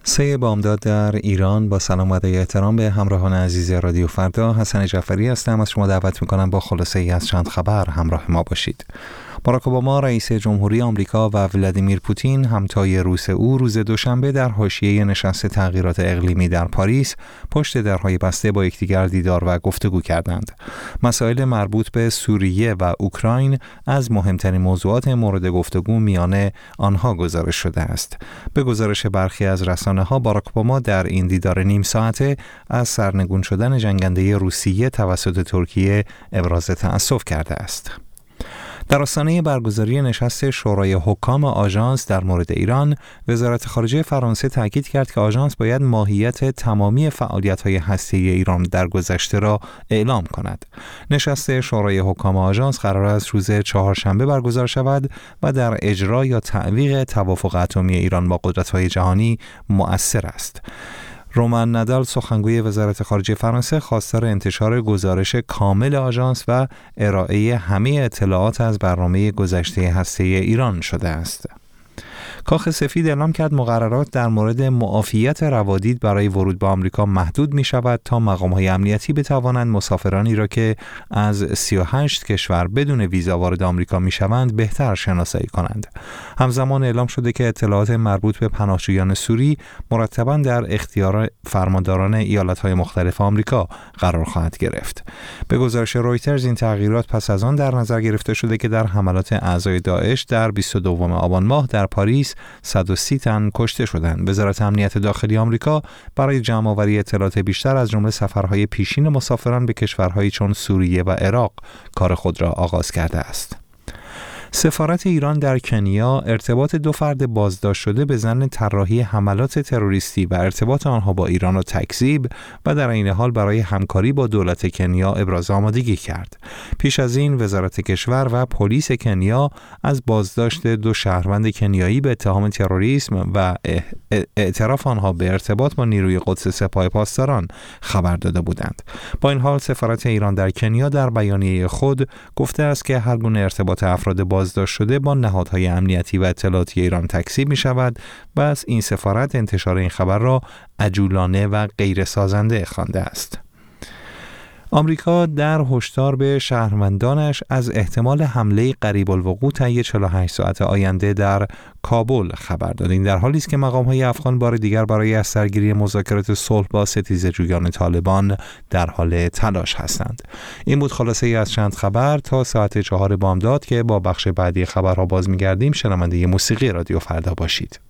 3 بامداد در ایران. با سلام و ادای احترام به همراهان عزیز رادیو فردا، حسن جعفری هستم. از شما دعوت میکنم با خلاصه ای از چند خبر همراه ما باشید. باراک اوباما رئیس جمهوری آمریکا و ولادیمیر پوتین همتای روس او روز دوشنبه در حاشیه نشست تغییرات اقلیمی در پاریس پشت درهای بسته با یکدیگر دیدار و گفتگو کردند. مسائل مربوط به سوریه و اوکراین از مهمترین موضوعات مورد گفتگو میان آنها گزارش شده است. به گزارش برخی از رسانه‌ها، باراک اوباما در این دیدار نیم ساعته از سرنگون شدن جنگنده روسیه توسط ترکیه ابراز تأسف کرده است. در آستانه برگزاری نشست شورای حکام آژانس در مورد ایران، وزارت خارجه فرانسه تاکید کرد که آژانس باید ماهیت تمامی فعالیت‌های هسته‌ای ایران در گذشته را اعلام کند. نشست شورای حکام آژانس قرار است روز چهارشنبه برگزار شود و در اجرا یا تعویق توافق اتمی ایران با قدرت‌های جهانی مؤثر است. رومان نادال، سخنگوی وزارت خارجه فرانسه، خواستار انتشار گزارش کامل آژانس و ارائه همه اطلاعات از برنامه گذشته هسته‌ای ایران شده است. کاخ سفید اعلام کرد مقررات در مورد معافیت روادید برای ورود به آمریکا محدود می شود تا مقام‌های امنیتی بتوانند مسافرانی را که از 38 کشور بدون ویزا وارد آمریکا می شوند بهتر شناسایی کنند. همزمان اعلام شده که اطلاعات مربوط به پناهجویان سوری مرتباً در اختیار فرمانداران ایالت‌های مختلف آمریکا قرار خواهد گرفت. به گزارش رویترز، این تغییرات پس از آن در نظر گرفته شده که در حملات اعضای داعش در 22 آبان ماه در پاریس 130 تن کشته شدند. وزارت امنیت داخلی آمریکا برای جمع‌آوری اطلاعات بیشتر از جمله سفرهای پیشین مسافران به کشورهایی چون سوریه و عراق کار خود را آغاز کرده است. سفارت ایران در کنیا ارتباط 2 فرد بازداشت شده به ظن طراحی حملات تروریستی و ارتباط آنها با ایران را تکذیب و در این حال برای همکاری با دولت کنیا ابراز آمادگی کرد. پیش از این وزارت کشور و پلیس کنیا از بازداشت 2 شهروند کنیایی به اتهام تروریسم و اعتراف آنها به ارتباط با نیروی قدس سپاه پاسداران خبر داده بودند. با این حال سفارت ایران در کنیا در بیانیه خود گفته است که هر گونه ارتباط افراد بازداشت شده با نهادهای امنیتی و اطلاعاتی ایران تکذیب می شود و از این سفارت انتشار این خبر را عجولانه و غیر سازنده خوانده است. آمریکا در هشدار به شهروندانش از احتمال حمله قریب الوقوع طی 48 ساعت آینده در کابل خبر داد. این در حالی است که مقام‌های افغان بار دیگر برای از سرگیری مذاکرات صلح با ستیزجویان طالبان در حال تلاش هستند. این بود خلاصه ای از چند خبر تا ساعت 4 بامداد که با بخش بعدی خبرها باز می‌گردیم. شنونده موسیقی رادیو فردا باشید.